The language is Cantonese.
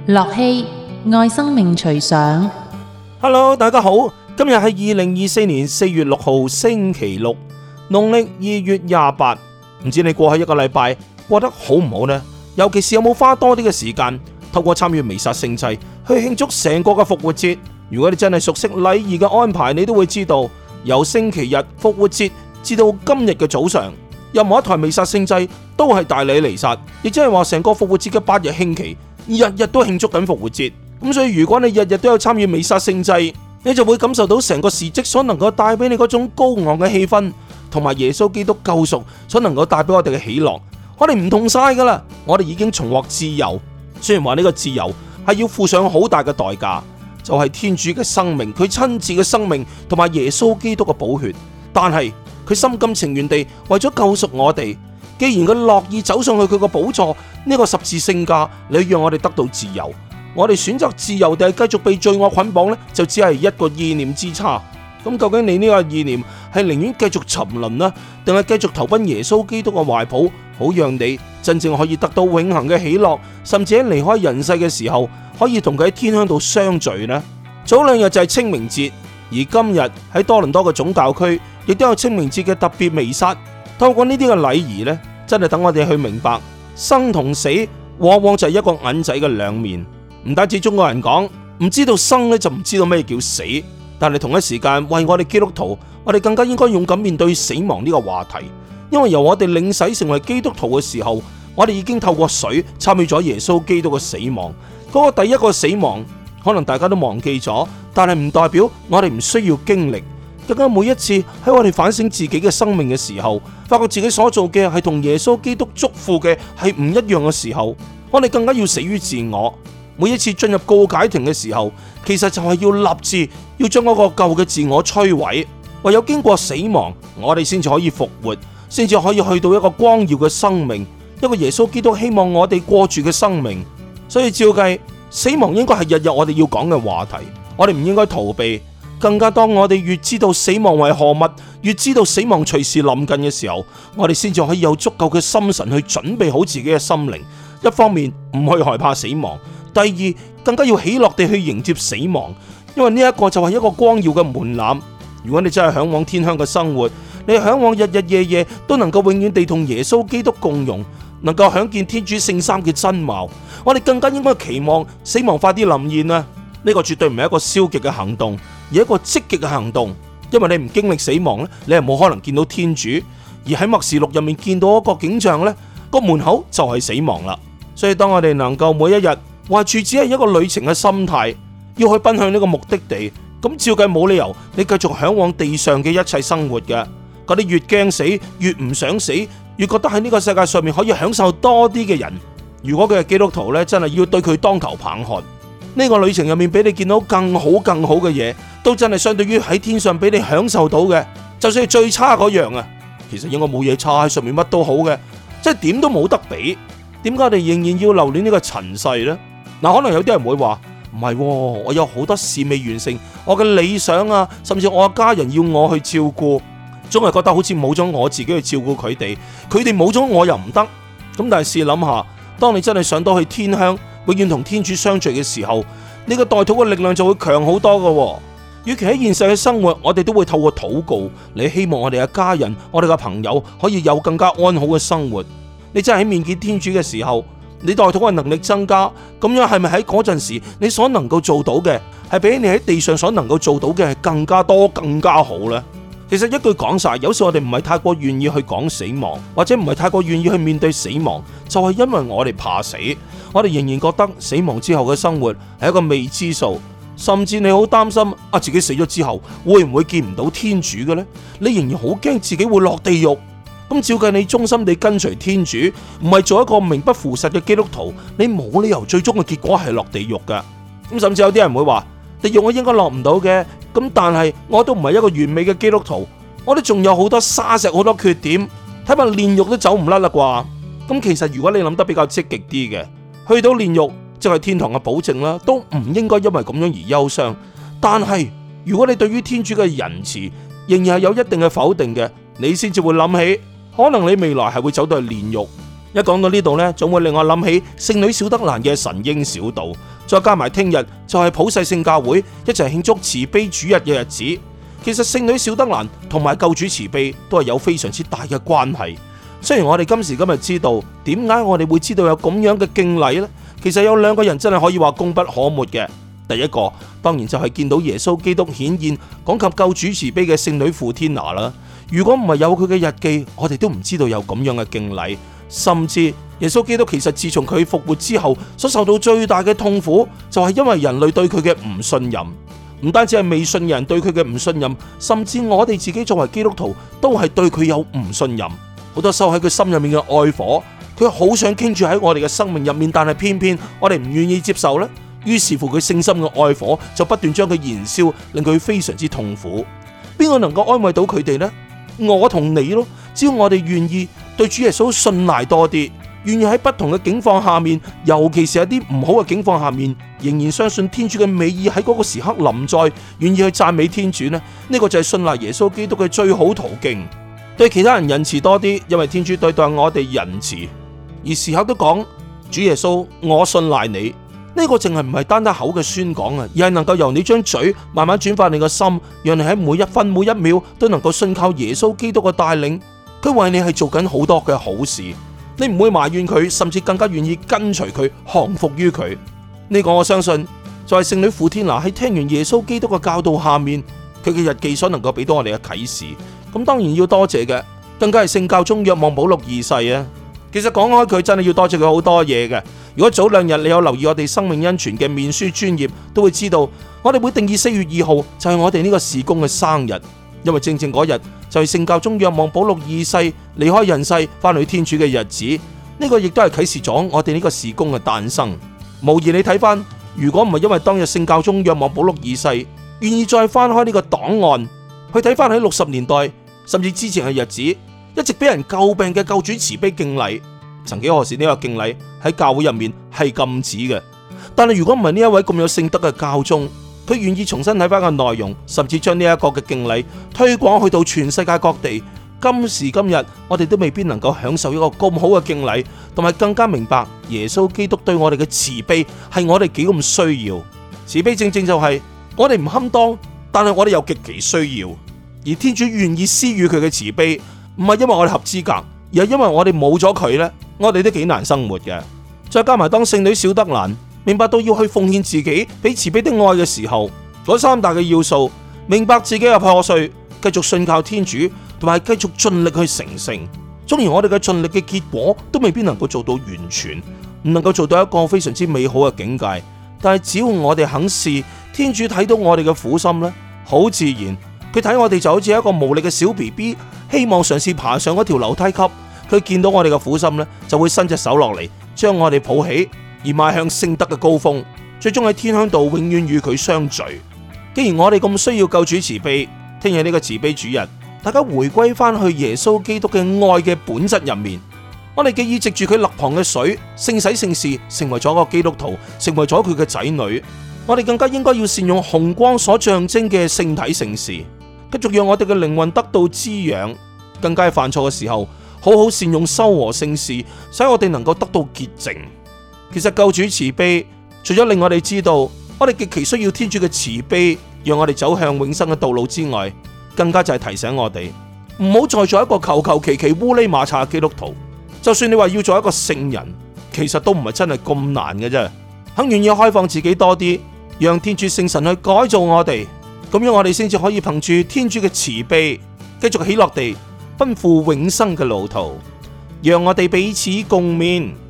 樂熙愛生命隨想。 Hello， 大家好，今日係2024年4月6號星期六，農曆2月28。唔知你過去一個禮拜過得好唔好呢？尤其是有冇花多啲嘅時間透過參與彌撒聖祭去慶祝成個嘅復活節？如果你真係熟悉禮儀嘅安排，你都會知道由星期日復活節至到今日嘅早上，任何一台彌撒聖祭都係大禮彌撒，亦即係話成個復活節嘅8日慶期，日日都慶祝緊復活節。咁所以如果你日日都有參與彌撒聖祭，你就會感受到成個時蹟所能夠帶俾你嗰種高昂嘅氣氛，同埋耶穌基督救贖所能夠帶俾我哋嘅喜樂。我哋唔同晒噶啦，我哋已經重獲自由。雖然話呢個自由係要付上好大嘅代價，就係天主嘅生命，佢親自嘅生命同埋耶穌基督嘅寶血，但係佢心甘情願地為咗救贖我哋，既然佢樂意走上去佢個寶座呢個十字聖架，你讓我哋得到自由。我哋選擇自由定係繼續被罪惡捆綁呢？就只係一個意念之差。咁究竟你呢個意念係寧願繼續沉淪啦，定係繼續投奔耶穌基督嘅懷抱，好讓你真正可以得到永恆嘅喜樂，甚至喺離開人世嘅時候可以同佢喺天鄉度相聚呢？早兩日就係清明節，而今日喺多倫多嘅總教區亦都有清明節嘅特別彌撒。透過呢啲嘅禮儀呢，真係等我哋去明白生同死往往就係一個銀仔嘅兩面。唔單止中國人講唔知道生呢，就唔知道咩叫死，但係同一時間為我哋基督徒，我哋更加應該勇敢面對死亡呢個話題。因為由我哋領洗成為基督徒嘅時候，我哋已經透過水參與咗耶穌基督嘅死亡。嗰個第一個死亡可能大家都忘記咗，但係唔代表我哋唔需要經歷。更加每一次喺我哋反省自己嘅生命嘅時候，發覺自己所做嘅係同耶穌基督囑咐嘅係唔一樣嘅時候，我哋更加要死於自我。每一次進入告解亭嘅時候，其實就係要立志要將嗰個舊嘅自我摧毀。唯有經過死亡，我哋先至可以復活，先至可以去到一個光耀嘅生命，一個耶穌基督希望我哋過住嘅生命。所以照計，死亡應該係日日我哋要講嘅話題，我哋唔應該逃避。更加當我哋越知道死亡為何物，越知道死亡隨時臨近嘅時候，我哋先至可以有足夠嘅心神去準備好自己嘅心靈。一方面唔去害怕死亡，第二更加要喜樂地去迎接死亡，因為呢一個就係一個光耀嘅門檻。如果你真係向往天鄉嘅生活，你向往日日夜夜都能夠永遠地同耶穌基督共融，能夠享見天主聖三嘅真貌，我哋更加應該期望死亡快啲臨現啊！呢個絕對唔係一個消極嘅行動，而係一個積極嘅行動。因為你唔經歷死亡咧，你係冇可能見到天主。而喺默示錄入面見到一個景象咧，個門口就係死亡啦。所以當我哋能夠每一日懷住只係一個旅程嘅心態，要去奔向呢個目的地，咁照計冇理由你繼續向往地上嘅一切生活嘅。嗰啲越驚死越唔想死，越覺得喺呢個世界上面可以享受多啲嘅人，如果佢係基督徒呢，真係要對佢當頭棒喝。呢個旅程入面俾你見到更好嘅嘢，都真係相對於喺天上俾你享受到嘅，就算係最差嗰樣啊，其實應該冇嘢差，喺上面乜都好嘅，即係點都冇得比。點解我哋仍然要留戀呢個塵世呢？可能有啲人會話唔係，我有好多事未完成，我嘅理想啊，甚至我嘅家人要我去照顧，總係覺得好似冇咗我自己去照顧佢哋冇咗我又唔得。咁但係試諗下，當你真係上到去天鄉，永遠同天主相聚嘅時候，你個代禱嘅力量就會強好多㗎。與其喺現實嘅生活，我哋都會透過禱告，你希望我哋嘅家人、我哋嘅朋友可以有更加安好嘅生活。你真係喺面見天主嘅時候，你代禱嘅能力增加，咁樣係咪喺嗰陣時你所能夠做到嘅，係比你喺地上所能夠做到嘅係更加多、更加好呢？其實一句講晒，有時我哋唔係太過願意去講死亡，或者唔係太過願意去面對死亡，就係因為我哋怕死，我哋仍然覺得死亡之後嘅生活係一個未知數，甚至你好擔心自己死咗之後會唔會見唔到天主嘅呢？你仍然好驚自己會落地獄。咁照計你忠心地跟隨天主，唔係做一個名不符實嘅基督徒，你冇理由最終嘅結果係落地獄噶。咁甚至有啲人會話，地獄我應該落唔到嘅，咁但係我都唔係一個完美嘅基督徒，我都仲有好多沙石，好多缺點，睇怕煉獄都走唔甩啦啩。咁其實如果你諗得比較積極啲嘅，去到煉獄就係天堂嘅保證啦，都唔應該因為咁樣而憂傷。但係如果你對於天主嘅仁慈仍然係有一定嘅否定嘅，你先至會諗起，可能你未來係會走到去煉獄。 一講到呢度呢，總會令我諗起聖女小德蘭嘅神嬰小道，再加埋聽日就係普世聖教會一齊慶祝慈悲主日嘅日子。其實聖女小德蘭同埋救主慈悲都係有非常之大嘅關係。雖然我哋今時今日知道點解我哋會知道有咁樣嘅敬禮呢，其實有兩個人真係可以話功不可沒嘅。第一個當然就係見到耶穌基督顯現講及救主慈悲嘅聖女傅天娜啦。如果唔係有佢嘅日記，我哋都唔知道有咁樣嘅敬禮。甚至耶穌基督其實自從佢復活之後所受到最大嘅痛苦，就係因為人類對佢嘅唔信任。唔單止係未信人對佢嘅唔信任，甚至我哋自己作為基督徒都係對佢有唔信任。好多收喺佢心入面嘅愛火，佢好想傾住喺我哋嘅生命入面，但係偏偏我哋唔願意接受呢。於是乎佢聖心嘅愛火就不斷將佢燃燒，令佢非常之痛苦。邊個能夠安慰到佢哋呢？我同你咯，只要我哋願意對主耶穌信賴多啲，願意喺不同嘅境況下面，尤其是一啲唔好嘅境況下面，仍然相信天主嘅美意喺嗰個時刻臨在，願意去讚美天主呢，呢個就係信賴耶穌基督嘅最好途徑。對其他人仁慈多啲，因為天主對待我哋仁慈，而時刻都講主耶穌，我信賴你。呢個淨係唔係單單口嘅宣講啊，而係能夠由你張嘴慢慢轉化你個心，讓你喺每一分每一秒都能夠信靠耶穌基督嘅帶領。佢為你係做緊好多嘅好事，你唔會埋怨佢，甚至更加願意跟隨佢，降服於佢。呢個我相信就係聖女傅天娜喺聽完耶穌基督嘅教導下面，佢嘅日記所能夠俾到我哋嘅啟示。咁當然要多謝嘅，更加係聖教宗若望保祿二世啊。其實講開佢真係要多謝佢好多嘢嘅。如果早兩日你有留意我哋生命恩泉嘅面書專頁，都會知道我哋會定義4月2號就係我哋呢個事工嘅生日，因為正正嗰日就係聖教宗若望保祿二世離開人世翻去天主嘅日子。呢個亦都係啟示咗我哋呢個事工嘅誕生。無疑你睇翻，如果唔係因為當日聖教宗若望保祿二世願意再翻開呢個檔案去睇翻喺60年代甚至之前嘅日子，一直俾人詬病嘅救主慈悲敬禮，曾幾何時呢個敬禮喺教會入面係禁止嘅。但係如果唔係呢一位咁有聖德嘅教宗，佢願意重新睇翻個內容，甚至將呢一個嘅敬禮推廣去到全世界各地，今時今日我哋都未必能夠享受一個咁好嘅敬禮，同埋更加明白耶穌基督對我哋嘅慈悲係我哋幾咁需要。慈悲正正就係我哋唔堪當，但係我哋又極其需要。而天主願意施予佢嘅慈悲，唔係因為我哋合資格，而係因為我哋冇咗佢呢，我哋都幾難生活嘅。再加埋當聖女小德蘭明白到要去奉獻自己俾慈悲的愛嘅時候，嗰3大嘅要素，明白自己嘅破碎，繼續信靠天主，同埋繼續盡力去成聖。縱然我哋嘅盡力嘅結果都未必能夠做到完全，唔能夠做到一個非常之美好嘅境界，但係只要我哋肯試，天主睇到我哋嘅苦心呢，好自然佢睇我哋就好似一個無力嘅小 BB， 希望嘗試爬上嗰條樓梯級。佢見到我哋嘅苦心呢，就會伸隻手落嚟，將我哋抱起，而邁向聖德嘅高峰，最終喺天鄉度永遠與佢相聚。既然我哋咁需要救主慈悲，聽日呢個慈悲主日，大家回歸翻去耶穌基督嘅愛嘅本質入面，我哋既已藉住佢肋旁嘅水聖洗聖事，成為咗一個基督徒，成為咗佢嘅仔女，我哋更加應該要善用紅光所象徵嘅聖體聖事，繼續讓我哋嘅靈魂得到滋養，更加係犯錯嘅時候，好好善用修和聖事，使我哋能夠得到潔淨。其實救主慈悲，除咗令我哋知道我哋極其需要天主嘅慈悲，讓我哋走向永生嘅道路之外，更加就係提醒我哋唔好再做一個求求其其烏哩馬叉嘅基督徒。就算你話要做一個聖人，其實都唔係真係咁難嘅啫。肯願意開放自己多啲，讓天主聖神去改造我哋，咁樣我哋先至可以憑住天主嘅慈悲，繼續喜樂地奔赴永生嘅路途。讓我哋彼此共勉。